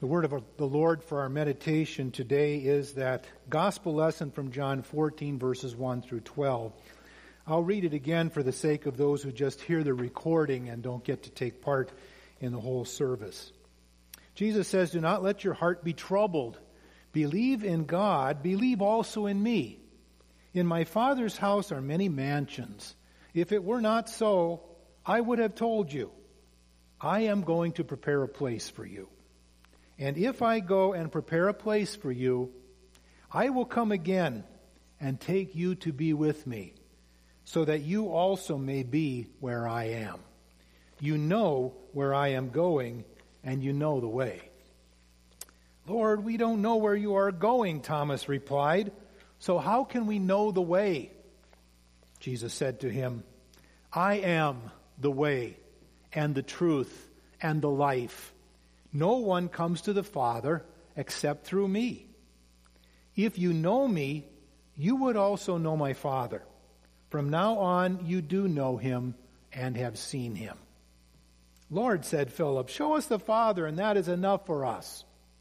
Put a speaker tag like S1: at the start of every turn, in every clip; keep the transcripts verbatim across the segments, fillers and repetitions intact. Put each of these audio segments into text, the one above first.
S1: The word of the Lord for our meditation today is that gospel lesson from John fourteen, verses one through twelve. I'll read it again for the sake of those who just hear the recording and don't get to take part in the whole service. Jesus says, "Do not let your heart be troubled. Believe in God, believe also in me. In my Father's house are many mansions. If it were not so, I would have told you. I am going to prepare a place for you. And if I go and prepare a place for you, I will come again and take you to be with me, so that you also may be where I am. You know where I am going, and you know the way." "Lord, we don't know where you are going," Thomas replied. "So how can we know the way?" Jesus said to him, "I am the way and the truth and the life. No one comes to the Father except through me. If you know me, you would also know my Father. From now on, you do know him and have seen him." "Lord," said Philip, "show us the Father, and that is enough for us."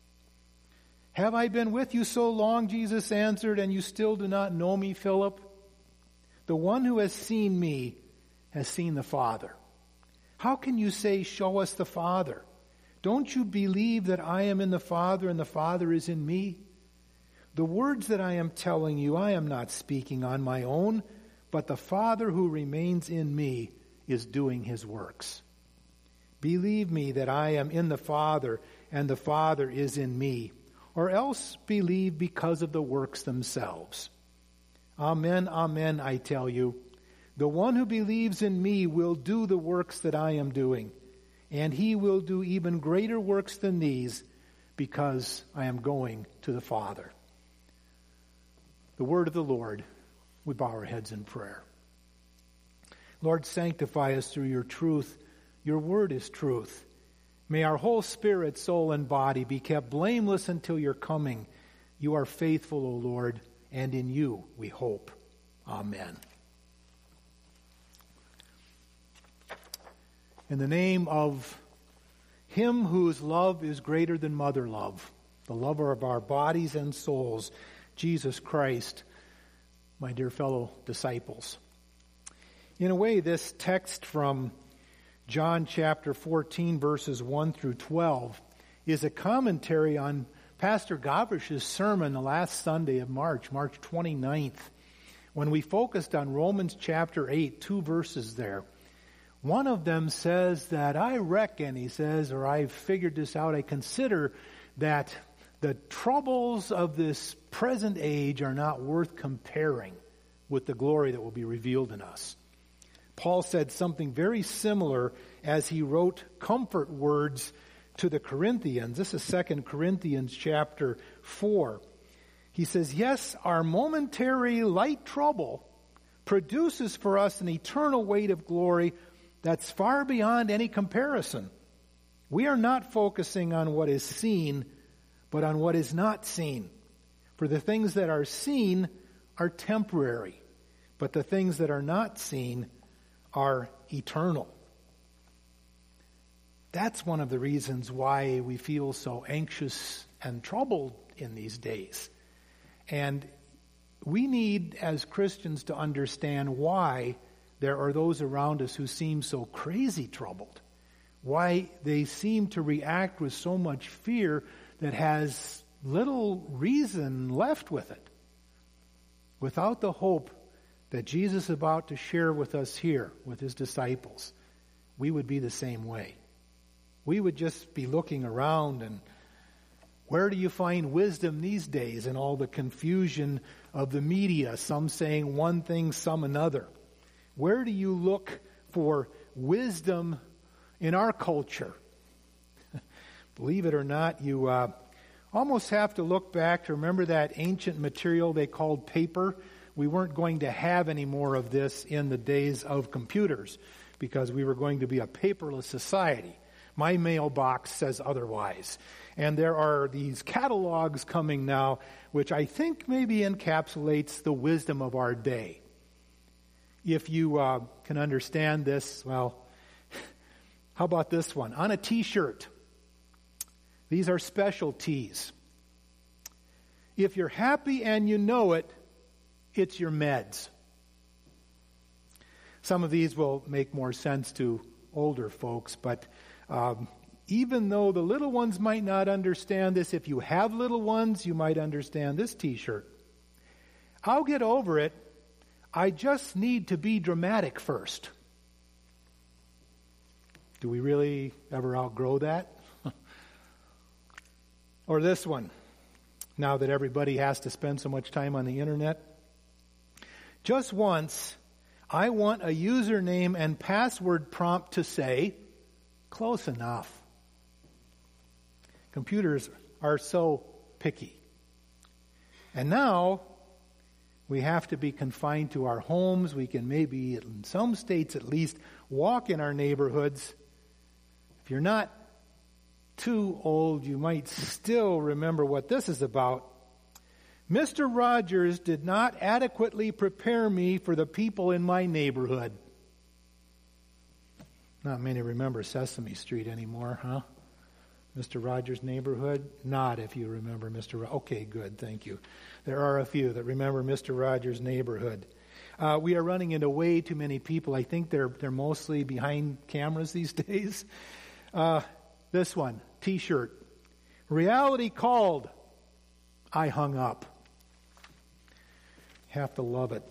S1: "Have I been with you so long," Jesus answered, "and you still do not know me, Philip? The one who has seen me has seen the Father. How can you say, 'Show us the Father'? Don't you believe that I am in the Father and the Father is in me? The words that I am telling you, I am not speaking on my own, but the Father who remains in me is doing his works. Believe me that I am in the Father and the Father is in me, or else believe because of the works themselves. Amen, amen, I tell you, the one who believes in me will do the works that I am doing, and he will do even greater works than these, because I am going to the Father." The word of the Lord. We bow our heads in prayer. Lord, sanctify us through your truth. Your word is truth. May our whole spirit, soul, and body be kept blameless until your coming. You are faithful, O Lord, and in you we hope. Amen. In the name of him whose love is greater than mother love, the lover of our bodies and souls, Jesus Christ, my dear fellow disciples. In a way, this text from John chapter fourteen, verses one through twelve, is a commentary on Pastor Gavrish's sermon the last Sunday of March, March twenty-ninth, when we focused on Romans chapter eight, two verses there. One of them says that I reckon, he says, or I've figured this out, I consider that the troubles of this present age are not worth comparing with the glory that will be revealed in us. Paul said something very similar as he wrote comfort words to the Corinthians. This is Second Corinthians chapter four. He says, "Yes, our momentary light trouble produces for us an eternal weight of glory that's far beyond any comparison. We are not focusing on what is seen, but on what is not seen. For the things that are seen are temporary, but the things that are not seen are eternal." That's one of the reasons why we feel so anxious and troubled in these days. And we need, as Christians, to understand why there are those around us who seem so crazy troubled, why they seem to react with so much fear that has little reason left with it. Without the hope that Jesus is about to share with us here, with his disciples, we would be the same way. We would just be looking around and where do you find wisdom these days in all the confusion of the media, some saying one thing, some another? Where do you look for wisdom in our culture? Believe it or not, you uh, almost have to look back to remember that ancient material they called paper. We weren't going to have any more of this in the days of computers because we were going to be a paperless society. My mailbox says otherwise. And there are these catalogs coming now, which I think maybe encapsulates the wisdom of our day. If you uh, can understand this, well, how about this one? On a t-shirt, These are specialties. If you're happy and you know it, it's your meds. Some of these will make more sense to older folks, but um, even though the little ones might not understand this, if you have little ones, you might understand this t-shirt. I'll get over it. I just need to be dramatic first. Do we really ever outgrow that? Or this one, now that everybody has to spend so much time on the internet. Just once, I want a username and password prompt to say, close enough. Computers are so picky. And now, we have to be confined to our homes. We can maybe, in some states at least, walk in our neighborhoods. If you're not too old, you might still remember what this is about. Mister Rogers did not adequately prepare me for the people in my neighborhood. Not many remember Sesame Street anymore, huh? Mister Rogers' Neighborhood? Not if you remember Mister Ro- Okay, good, thank you. There are a few that remember Mister Rogers' Neighborhood. Uh, we are running into way too many people. I think they're they're mostly behind cameras these days. Uh, this one, T-shirt. Reality called. I hung up. Have to love it.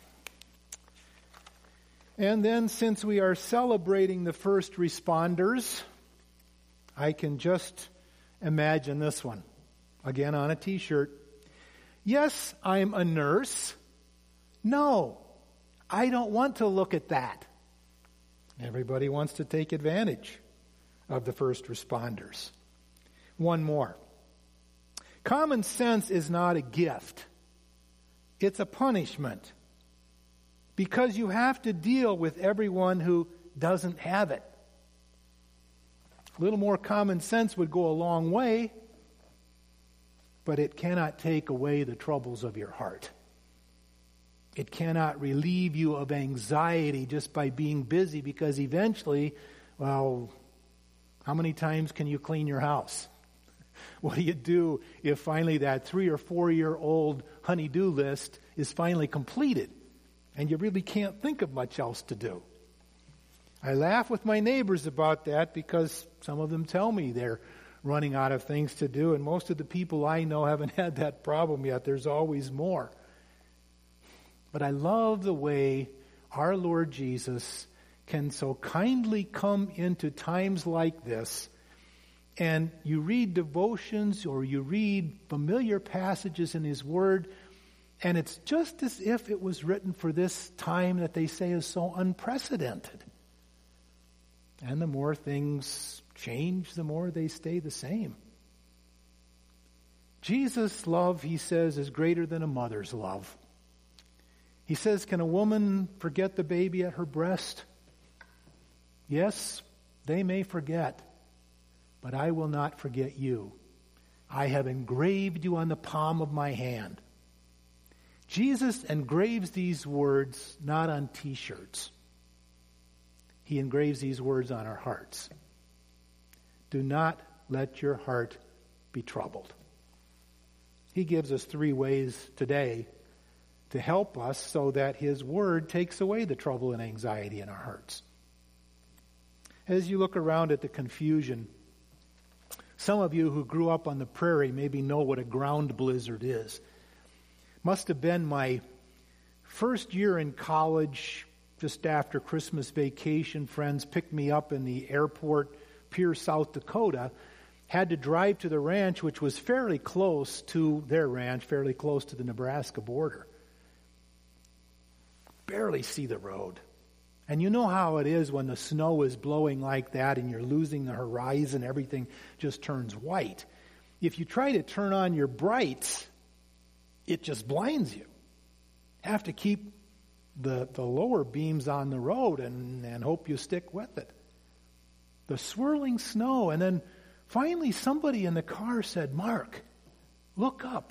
S1: And then, since we are celebrating the first responders, I can just imagine this one. Again on a t-shirt. Yes, I'm a nurse. No, I don't want to look at that. Everybody wants to take advantage of the first responders. One more. Common sense is not a gift. It's a punishment. Because you have to deal with everyone who doesn't have it. A little more common sense would go a long way, but it cannot take away the troubles of your heart. It cannot relieve you of anxiety just by being busy, because eventually, well, how many times can you clean your house? What do you do if finally that three or four year old honey-do list is finally completed and you really can't think of much else to do? I laugh with my neighbors about that because some of them tell me they're running out of things to do, and most of the people I know haven't had that problem yet. There's always more. But I love the way our Lord Jesus can so kindly come into times like this, and you read devotions or you read familiar passages in His Word, and it's just as if it was written for this time that they say is so unprecedented. And the more things change, the more they stay the same. Jesus' love, He says, is greater than a mother's love. He says, can a woman forget the baby at her breast? Yes, they may forget, but I will not forget you. I have engraved you on the palm of my hand. Jesus engraves these words not on t-shirts. He engraves these words on our hearts. Do not let your heart be troubled. He gives us three ways today to help us so that His Word takes away the trouble and anxiety in our hearts. As you look around at the confusion, some of you who grew up on the prairie maybe know what a ground blizzard is. Must have been my first year in college, just after Christmas vacation. Friends picked me up in the airport, Pierre, South Dakota. Had to drive to the ranch, which was fairly close to their ranch, fairly close to the Nebraska border. Barely see the road. And you know how it is when the snow is blowing like that and you're losing the horizon, everything just turns white. If you try to turn on your brights, it just blinds you. Have to keep the, the lower beams on the road and, and hope you stick with it. The swirling snow, and then finally somebody in the car said, Mark, look up.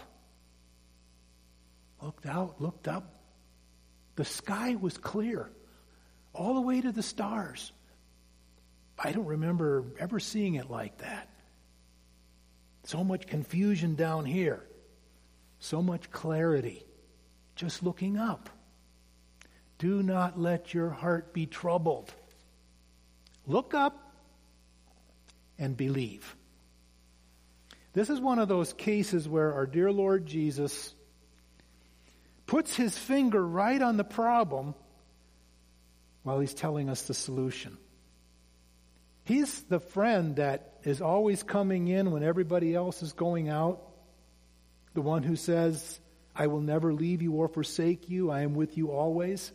S1: Looked out, looked up. The sky was clear, all the way to the stars. I don't remember ever seeing it like that. So much confusion down here. So much clarity. Just looking up. Do not let your heart be troubled. Look up and believe. This is one of those cases where our dear Lord Jesus puts his finger right on the problem while he's telling us the solution. He's the friend that is always coming in when everybody else is going out. The one who says, I will never leave you or forsake you. I am with you always.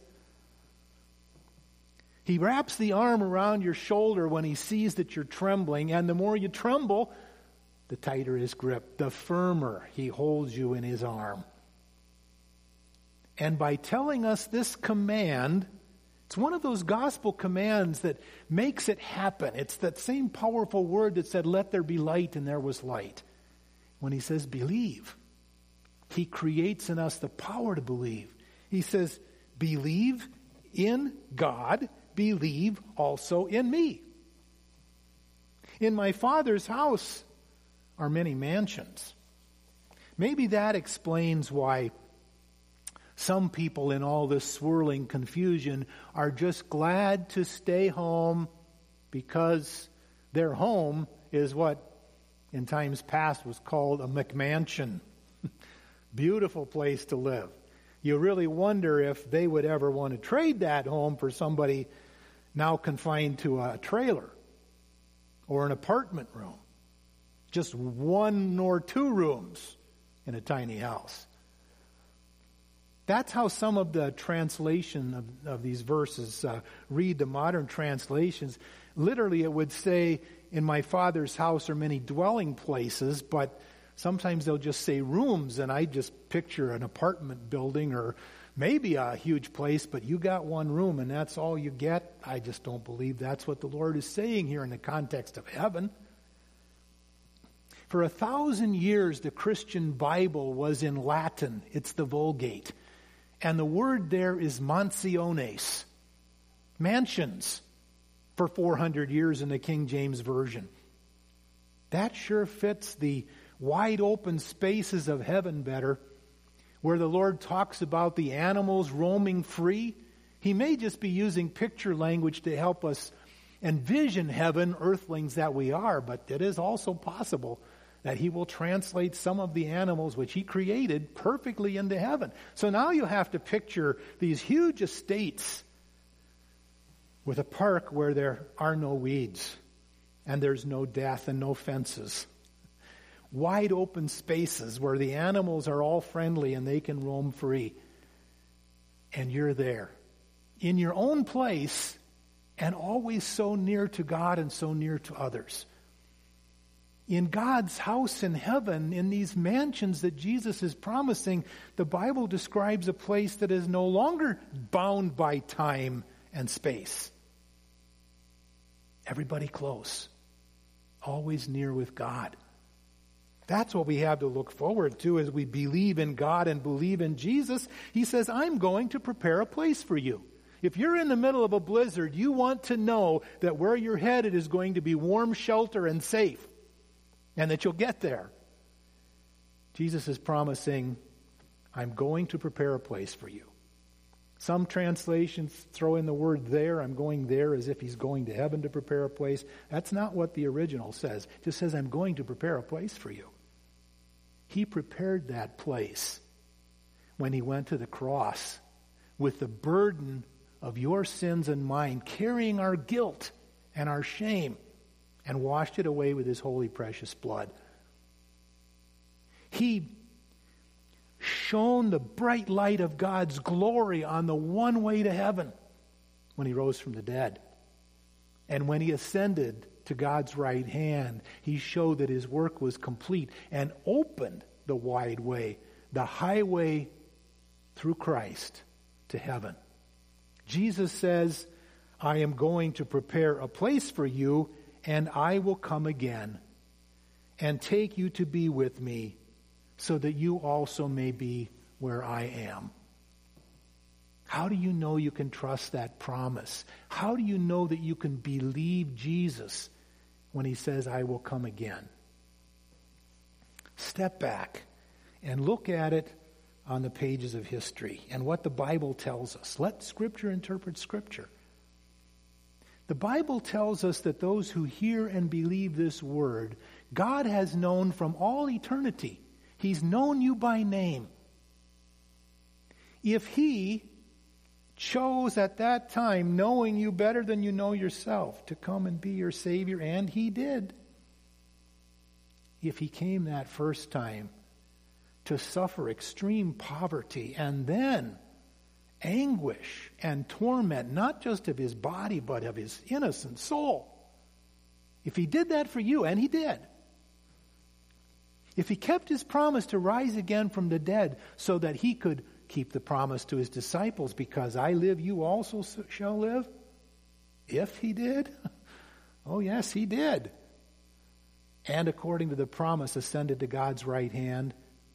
S1: He wraps the arm around your shoulder when he sees that you're trembling, and the more you tremble, the tighter his grip, the firmer he holds you in his arm. And by telling us this command, it's one of those gospel commands that makes it happen. It's that same powerful word that said, let there be light, and there was light. When he says believe, he creates in us the power to believe. He says, believe in God, believe also in me. In my Father's house are many mansions. Maybe that explains why some people in all this swirling confusion are just glad to stay home because their home is what in times past was called a McMansion. Beautiful place to live. You really wonder if they would ever want to trade that home for somebody now confined to a trailer or an apartment room. Just one or two rooms in a tiny house. That's how some of the translation of, of these verses uh, read, the modern translations. Literally it would say, in my Father's house are many dwelling places, but sometimes they'll just say rooms, and I just picture an apartment building or maybe a huge place, but you got one room and that's all you get. I just don't believe that's what the Lord is saying here in the context of heaven. For a thousand years, the Christian Bible was in Latin. It's the Vulgate. And the word there is mansiones, mansions, for four hundred years in the King James Version. That sure fits the wide open spaces of heaven better, where the Lord talks about the animals roaming free. He may just be using picture language to help us envision heaven, earthlings that we are, but it is also possible that he will translate some of the animals which he created perfectly into heaven. So now you have to picture these huge estates with a park where there are no weeds and there's no death and no fences. Wide open spaces where the animals are all friendly and they can roam free. And you're there in your own place and always so near to God and so near to others. In God's house in heaven, in these mansions that Jesus is promising, the Bible describes a place that is no longer bound by time and space. Everybody close, always near with God. That's what we have to look forward to as we believe in God and believe in Jesus. He says, I'm going to prepare a place for you. If you're in the middle of a blizzard, you want to know that where you're headed is going to be warm shelter and safe, and that you'll get there. Jesus is promising, I'm going to prepare a place for you. Some translations throw in the word there. I'm going there as if he's going to heaven to prepare a place. That's not what the original says. It just says, I'm going to prepare a place for you. He prepared that place when he went to the cross with the burden of your sins and mine, carrying our guilt and our shame, and washed it away with his holy, precious blood. He shone the bright light of God's glory on the one way to heaven when he rose from the dead. And when he ascended to God's right hand, he showed that his work was complete and opened the wide way, the highway through Christ to heaven. Jesus says, I am going to prepare a place for you, and I will come again and take you to be with me so that you also may be where I am. How do you know you can trust that promise? How do you know that you can believe Jesus when he says, I will come again? Step back and look at it on the pages of history and what the Bible tells us. Let Scripture interpret Scripture. The Bible tells us that those who hear and believe this word, God has known from all eternity. He's known you by name. If He chose at that time, knowing you better than you know yourself, to come and be your Savior, and He did. If He came that first time to suffer extreme poverty and then anguish and torment, not just of His body, but of His innocent soul. If He did that for you, and He did. If He kept His promise to rise again from the dead so that He could keep the promise to His disciples, because I live, you also shall live. If He did, oh yes, He did. And according to the promise, ascended to God's right hand.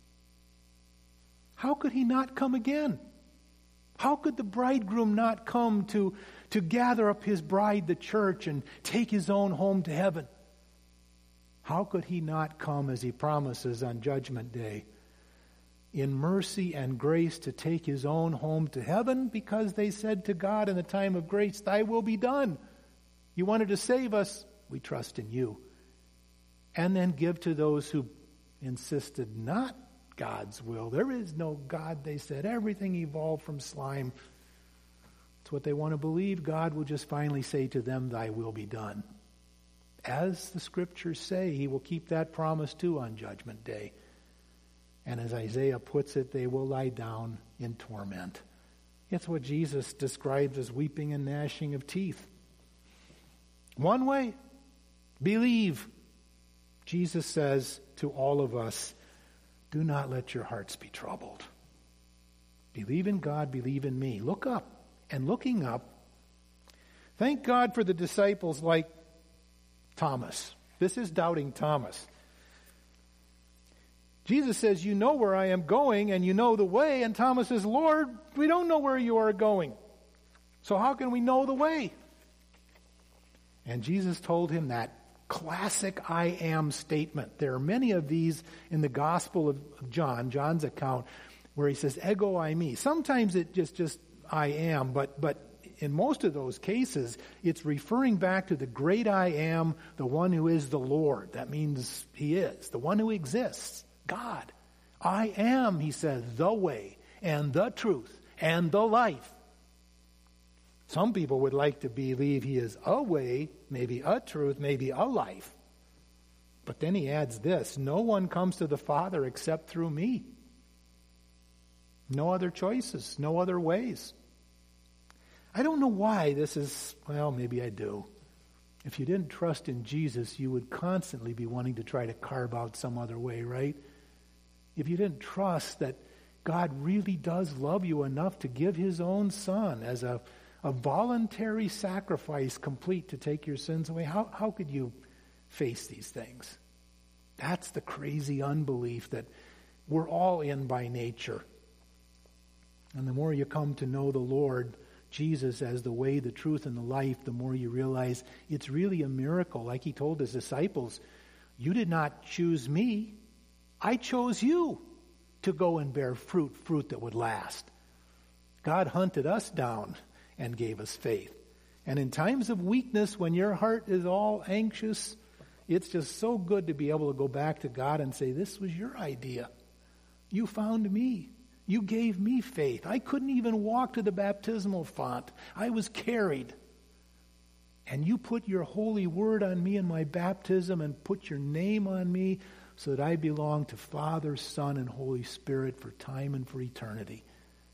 S1: How could He not come again? How could the bridegroom not come to, to gather up His bride, the church, and take His own home to heaven? How could He not come, as He promises on Judgment Day, in mercy and grace to take His own home to heaven, because they said to God in the time of grace, Thy will be done. You wanted to save us. We trust in You. And then give to those who insisted not God's will. There is no God, they said. Everything evolved from slime. It's what they want to believe. God will just finally say to them, Thy will be done. As the Scriptures say, He will keep that promise too on Judgment Day. And as Isaiah puts it, they will lie down in torment. It's what Jesus describes as weeping and gnashing of teeth. One way, believe. Jesus says to all of us, do not let your hearts be troubled. Believe in God, believe in me. Look up. And looking up, thank God for the disciples like Thomas. This is doubting Thomas. Jesus says, you know where I am going and you know the way. And Thomas says, Lord, we don't know where you are going. So how can we know the way? And Jesus told him that classic I am statement. There are many of these in the Gospel of John, John's account, where he says, ego I me. Sometimes it just, just I am, but, but in most of those cases, it's referring back to the great I am, the one who is the Lord. That means He is, the one who exists, God. I am, He says, the way and the truth and the life. Some people would like to believe He is a way, maybe a truth, maybe a life. But then He adds this, no one comes to the Father except through me. No other choices, no other ways. I don't know why this is, well, maybe I do. If you didn't trust in Jesus, you would constantly be wanting to try to carve out some other way, right? If you didn't trust that God really does love you enough to give His own Son as a A voluntary sacrifice complete to take your sins away. How, how could you face these things? That's the crazy unbelief that we're all in by nature. And the more you come to know the Lord Jesus as the way, the truth, and the life, the more you realize it's really a miracle. Like He told His disciples, you did not choose me. I chose you to go and bear fruit, fruit that would last. God hunted us down and gave us faith. And in times of weakness, when your heart is all anxious, it's just so good to be able to go back to God and say, this was your idea. You found me. You gave me faith. I couldn't even walk to the baptismal font. I was carried. And you put your holy word on me in my baptism and put your name on me so that I belong to Father, Son, and Holy Spirit for time and for eternity.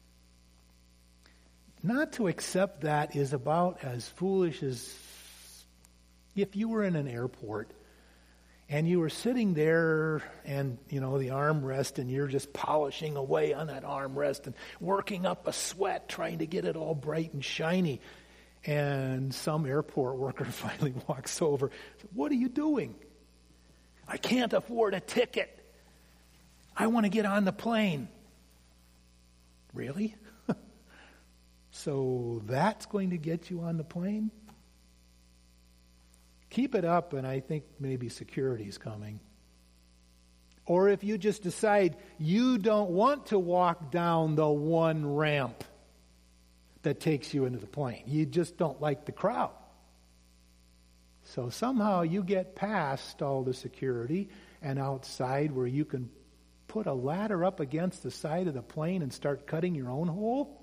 S1: Not to accept that is about as foolish as if you were in an airport and you were sitting there and, you know, the armrest, and you're just polishing away on that armrest and working up a sweat trying to get it all bright and shiny. And some airport worker finally walks over. What are you doing? I can't afford a ticket. I want to get on the plane. Really? So that's going to get you on the plane? Keep it up, and I think maybe security's coming. or if you just decide you don't want to walk down the one ramp that takes you into the plane. You just don't like the crowd. So somehow you get past all the security and outside where you can put a ladder up against the side of the plane and start cutting your own hole.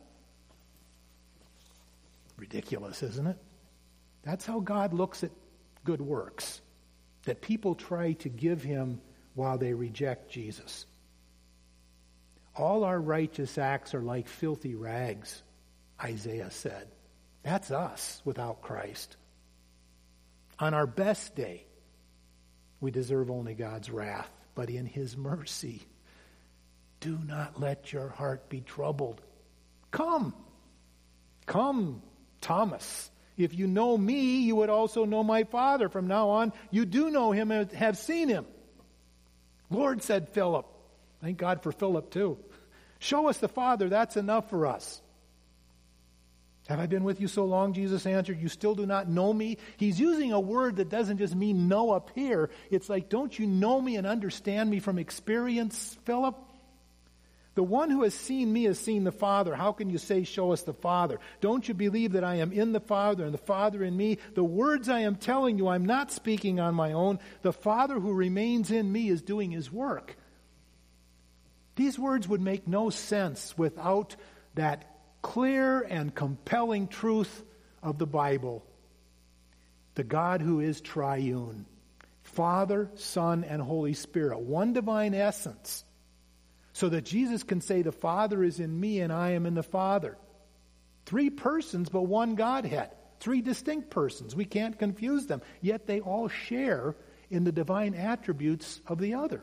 S1: Ridiculous, isn't it? That's how God looks at good works that people try to give him while they reject Jesus. All our righteous acts are like filthy rags, Isaiah said. That's us without Christ. On our best day, we deserve only God's wrath, but in his mercy, do not let your heart be troubled. Come, come, Thomas. If you know me, you would also know my Father. From now on, you do know him and have seen him. Lord, said Philip. Thank God for Philip, too. Show us the Father. That's enough for us. Have I been with you so long, Jesus answered, you still do not know me? He's using a word that doesn't just mean know up here. It's like, don't you know me and understand me from experience, Philip? The one who has seen me has seen the Father. How can you say, show us the Father? Don't you believe that I am in the Father and the Father in me? The words I am telling you, I'm not speaking on my own. The Father who remains in me is doing his work. These words would make no sense without that clear and compelling truth of the Bible. The God who is triune. Father, Son, and Holy Spirit. One divine essence. So that Jesus can say, the Father is in me and I am in the Father. Three persons, but one Godhead. Three distinct persons. We can't confuse them. Yet they all share in the divine attributes of the other.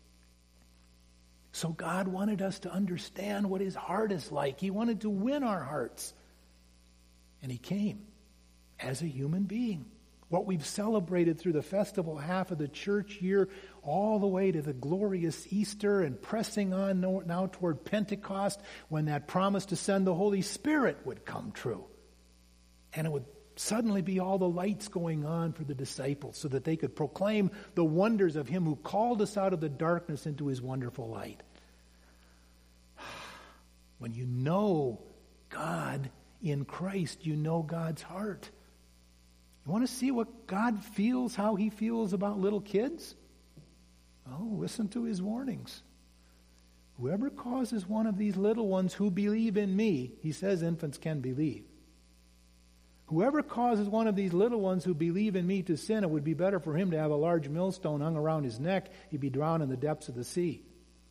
S1: So God wanted us to understand what his heart is like. He wanted to win our hearts. And he came as a human being. What we've celebrated through the festival half of the church year, all the way to the glorious Easter and pressing on now toward Pentecost, when that promise to send the Holy Spirit would come true. And it would suddenly be all the lights going on for the disciples so that they could proclaim the wonders of him who called us out of the darkness into his wonderful light. When you know God in Christ, you know God's heart. You want to see what God feels, how he feels about little kids? Oh, listen to his warnings. Whoever causes one of these little ones who believe in me, he says infants can believe. Whoever causes one of these little ones who believe in me to sin, it would be better for him to have a large millstone hung around his neck. He'd be drowned in the depths of the sea.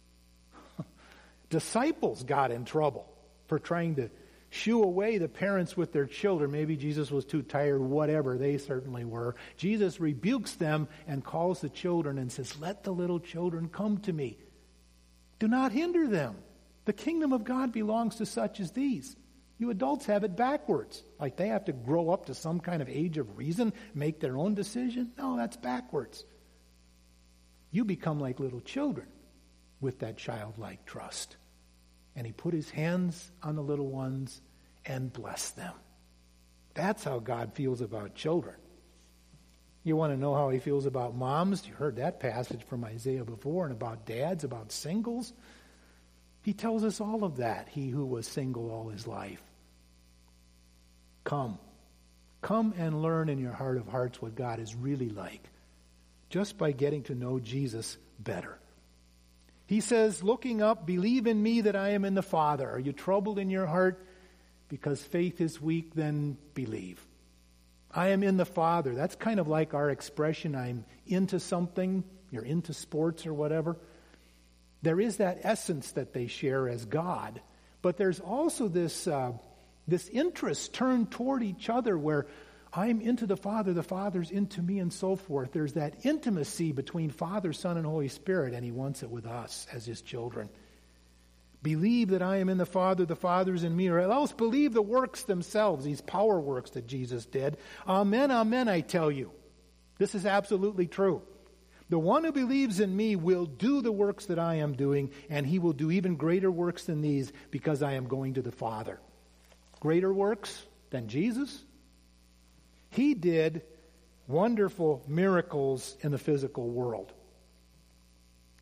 S1: Disciples got in trouble for trying to shoo away the parents with their children. Maybe Jesus was too tired, whatever. They certainly were. Jesus rebukes them and calls the children and says, let the little children come to me. Do not hinder them. The kingdom of God belongs to such as these. You adults have it backwards. Like they have to grow up to some kind of age of reason, make their own decision. No, that's backwards. You become like little children with that childlike trust. And he put his hands on the little ones and blessed them. That's how God feels about children. You want to know how he feels about moms? You heard that passage from Isaiah before, and about dads, about singles. He tells us all of that, he who was single all his life. Come. Come and learn in your heart of hearts what God is really like, just by getting to know Jesus better. He says, looking up, believe in me that I am in the Father. Are you troubled in your heart? Because faith is weak, then believe. I am in the Father. That's kind of like our expression, I'm into something. You're into sports or whatever. There is that essence that they share as God. But there's also this, uh, this interest turned toward each other where I'm into the Father, the Father's into me, and so forth. There's that intimacy between Father, Son, and Holy Spirit, and he wants it with us as his children. Believe that I am in the Father, the Father's in me, or else believe the works themselves, these power works that Jesus did. Amen, amen, I tell you. This is absolutely true. The one who believes in me will do the works that I am doing, and he will do even greater works than these because I am going to the Father. Greater works than Jesus? He did wonderful miracles in the physical world.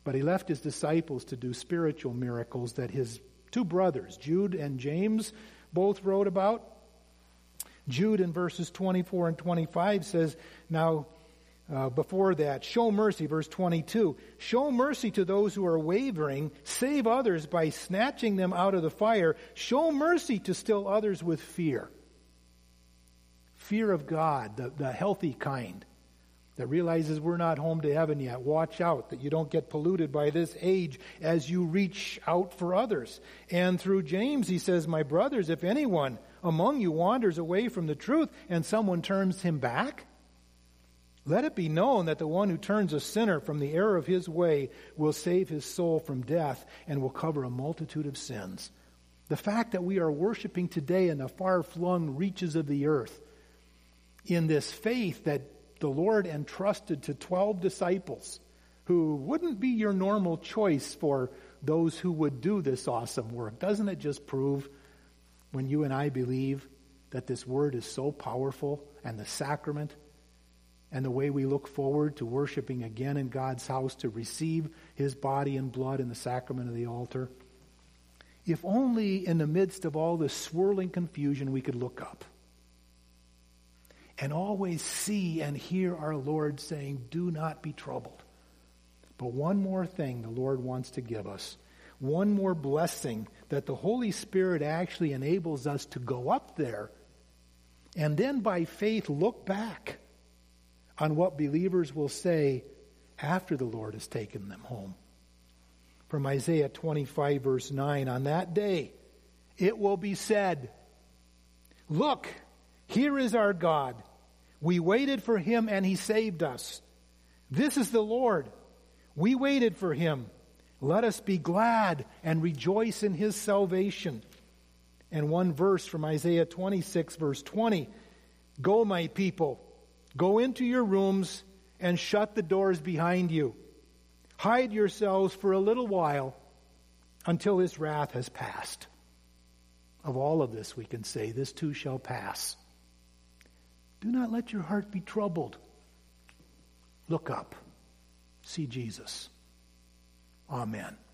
S1: but he left his disciples to do spiritual miracles that his two brothers, Jude and James, both wrote about. Jude in verses twenty-four and twenty-five says, now, uh, before that, show mercy, verse twenty-two, show mercy to those who are wavering, save others by snatching them out of the fire, show mercy to still others with fear. Fear of God, the, the healthy kind, that realizes we're not home to heaven yet. Watch out that you don't get polluted by this age as you reach out for others. And through James, he says, my brothers, if anyone among you wanders away from the truth and someone turns him back, let it be known that the one who turns a sinner from the error of his way will save his soul from death and will cover a multitude of sins. The fact that we are worshiping today in the far-flung reaches of the earth, in this faith that the Lord entrusted to twelve disciples who wouldn't be your normal choice for those who would do this awesome work. Doesn't it just prove, when you and I believe, that this word is so powerful, and the sacrament and the way we look forward to worshiping again in God's house to receive his body and blood in the sacrament of the altar? If only in the midst of all this swirling confusion we could look up and always see and hear our Lord saying, do not be troubled. But one more thing the Lord wants to give us. One more blessing that the Holy Spirit actually enables us to go up there and then by faith look back on what believers will say after the Lord has taken them home. From Isaiah twenty-five verse nine, on that day it will be said, look, here is our God. We waited for him and he saved us. This is the Lord. We waited for him. Let us be glad and rejoice in his salvation. And one verse from Isaiah twenty-six verse twenty, go my people, go into your rooms and shut the doors behind you. Hide yourselves for a little while until his wrath has passed. Of all of this we can say, this too shall pass. Do not let your heart be troubled. Look up. See Jesus. Amen.